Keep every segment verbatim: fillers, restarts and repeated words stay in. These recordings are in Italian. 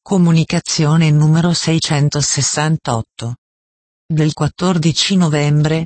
Comunicazione numero seicentosessantotto. Del quattordici novembre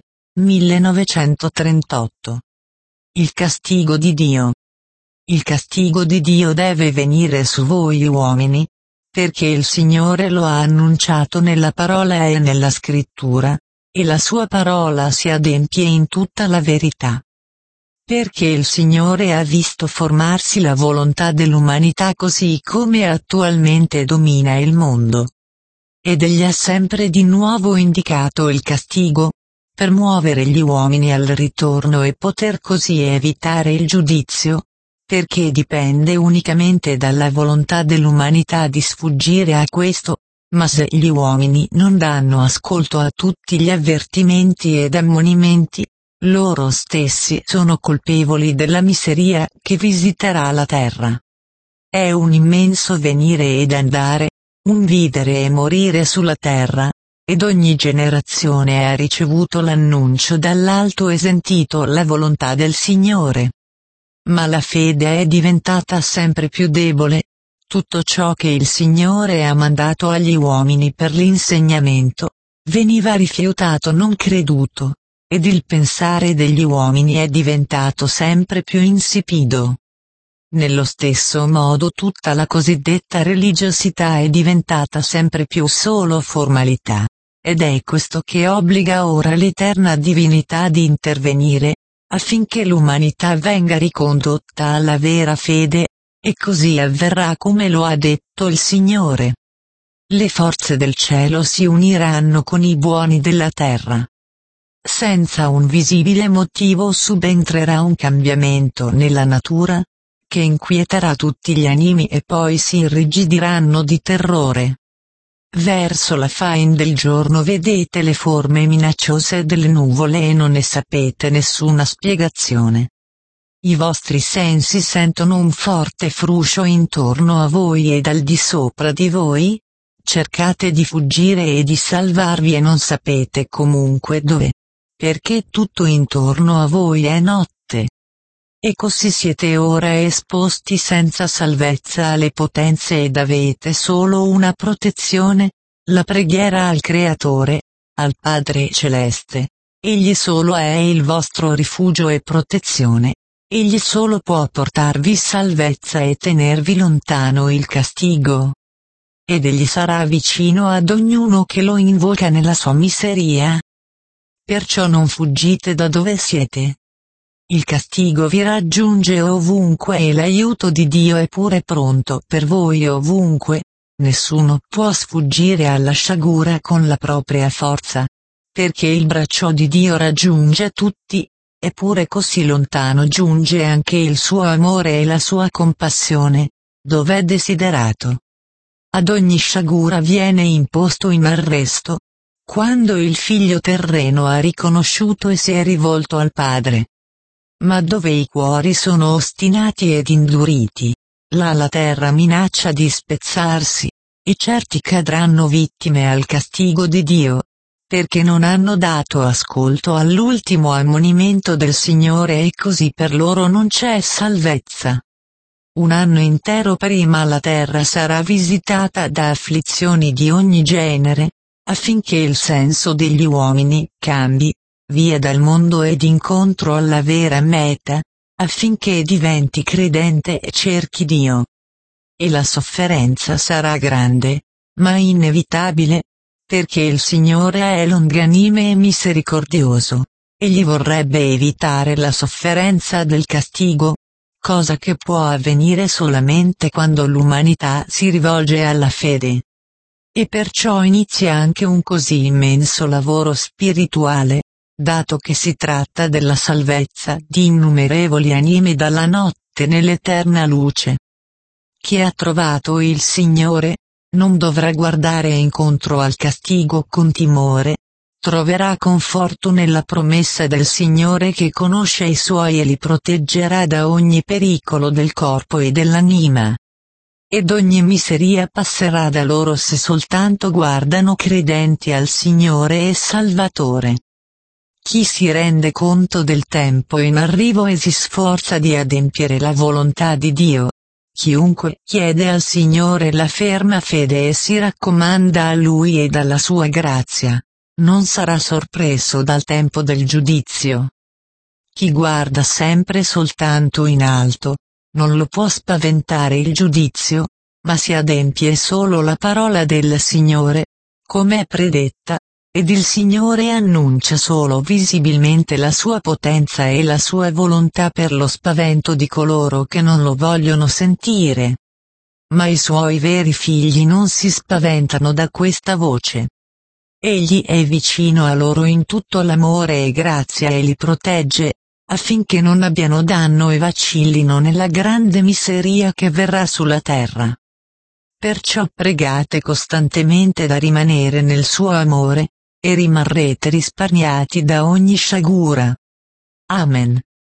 millenovecentotrentotto. Il castigo di Dio. Il castigo di Dio deve venire su voi uomini, perché il Signore lo ha annunciato nella parola e nella scrittura, e la sua parola si adempie in tutta la verità. Perché il Signore ha visto formarsi la volontà dell'umanità così come attualmente domina il mondo. Ed egli ha sempre di nuovo indicato il castigo, per muovere gli uomini al ritorno e poter così evitare il giudizio, perché dipende unicamente dalla volontà dell'umanità di sfuggire a questo, ma se gli uomini non danno ascolto a tutti gli avvertimenti ed ammonimenti, loro stessi sono colpevoli della miseria che visiterà la terra. È un immenso venire ed andare, un vivere e morire sulla terra, ed ogni generazione ha ricevuto l'annuncio dall'alto e sentito la volontà del Signore. Ma la fede è diventata sempre più debole. Tutto ciò che il Signore ha mandato agli uomini per l'insegnamento, veniva rifiutato non creduto, ed il pensare degli uomini è diventato sempre più insipido. Nello stesso modo tutta la cosiddetta religiosità è diventata sempre più solo formalità, ed è questo che obbliga ora l'eterna divinità di intervenire, affinché l'umanità venga ricondotta alla vera fede, e così avverrà come lo ha detto il Signore. Le forze del cielo si uniranno con i buoni della terra. Senza un visibile motivo subentrerà un cambiamento nella natura, che inquieterà tutti gli animi e poi si irrigidiranno di terrore. Verso la fin del giorno vedete le forme minacciose delle nuvole e non ne sapete nessuna spiegazione. I vostri sensi sentono un forte fruscio intorno a voi e al di sopra di voi? Cercate di fuggire e di salvarvi e non sapete comunque dove. Perché tutto intorno a voi è notte. E così siete ora esposti senza salvezza alle potenze ed avete solo una protezione, la preghiera al Creatore, al Padre Celeste. Egli solo è il vostro rifugio e protezione. Egli solo può portarvi salvezza e tenervi lontano il castigo. Ed egli sarà vicino ad ognuno che lo invoca nella sua miseria. Perciò non fuggite da dove siete. Il castigo vi raggiunge ovunque e l'aiuto di Dio è pure pronto per voi ovunque. Nessuno può sfuggire alla sciagura con la propria forza, perché il braccio di Dio raggiunge tutti, eppure così lontano giunge anche il suo amore e la sua compassione, dove è desiderato. Ad ogni sciagura viene imposto in arresto, quando il figlio terreno ha riconosciuto e si è rivolto al Padre. Ma dove i cuori sono ostinati ed induriti, là la terra minaccia di spezzarsi, e certi cadranno vittime al castigo di Dio, perché non hanno dato ascolto all'ultimo ammonimento del Signore e così per loro non c'è salvezza. Un anno intero prima la terra sarà visitata da afflizioni di ogni genere, affinché il senso degli uomini cambi, via dal mondo ed incontro alla vera meta, affinché diventi credente e cerchi Dio. E la sofferenza sarà grande, ma inevitabile, perché il Signore è longanime e misericordioso. Egli vorrebbe evitare la sofferenza del castigo, cosa che può avvenire solamente quando l'umanità si rivolge alla fede. E perciò inizia anche un così immenso lavoro spirituale, dato che si tratta della salvezza di innumerevoli anime dalla notte nell'eterna luce. Chi ha trovato il Signore, non dovrà guardare incontro al castigo con timore, troverà conforto nella promessa del Signore che conosce i suoi e li proteggerà da ogni pericolo del corpo e dell'anima. Ed ogni miseria passerà da loro se soltanto guardano credenti al Signore e Salvatore. Chi si rende conto del tempo in arrivo e si sforza di adempiere la volontà di Dio, Chiunque chiede al Signore la ferma fede e si raccomanda a Lui e dalla sua grazia, non sarà sorpreso dal tempo del giudizio. Chi guarda sempre soltanto in alto, non lo può spaventare il giudizio, ma si adempie solo la parola del Signore, come è predetta, ed il Signore annuncia solo visibilmente la sua potenza e la sua volontà per lo spavento di coloro che non lo vogliono sentire. Ma i suoi veri figli non si spaventano da questa voce. Egli è vicino a loro in tutto l'amore e grazia e li protegge, affinché non abbiano danno e vacillino nella grande miseria che verrà sulla terra. Perciò pregate costantemente da rimanere nel suo amore, e rimarrete risparmiati da ogni sciagura. Amen.